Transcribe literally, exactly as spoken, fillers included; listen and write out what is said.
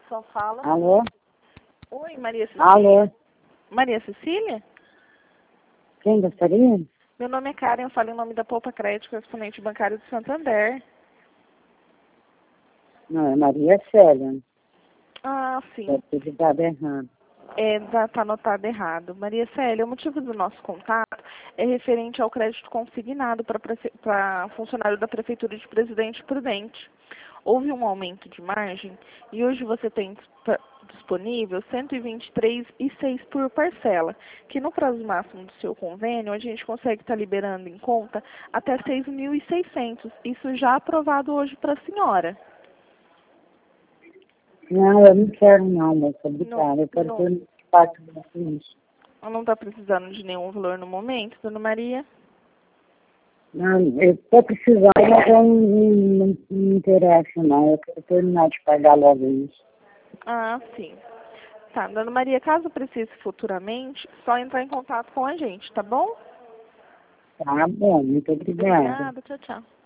Só fala. Alô? Oi, Maria Cecília. Alô? Maria Cecília? Quem gostaria? Meu nome é Karen, eu falo em nome da Poupa Crédito, correspondente bancário do Santander. Não, é Maria Célia. Ah, sim. Deve ter digado errado. É, tá anotado errado. Maria Célia, o motivo do nosso contato é referente ao crédito consignado para funcionário da Prefeitura de Presidente Prudente. Houve um aumento de margem e hoje você tem disponível cento e vinte e três vírgula seis por parcela, que no prazo máximo do seu convênio a gente consegue estar liberando em conta até seis mil e seiscentos. Isso já aprovado hoje para a senhora. Não, eu não quero não, moça. Obrigada. Não, Eu quero não. ter um espaço com isso. Não está precisando de nenhum valor no momento, dona Maria? Não, eu estou precisando, mas eu não, não, não me interessa não. Eu quero terminar de pagar logo isso. Ah, sim. Tá, dona Maria, caso precise futuramente, só entrar em contato com a gente, tá bom? Tá bom, muito obrigada. Obrigada, tchau, tchau.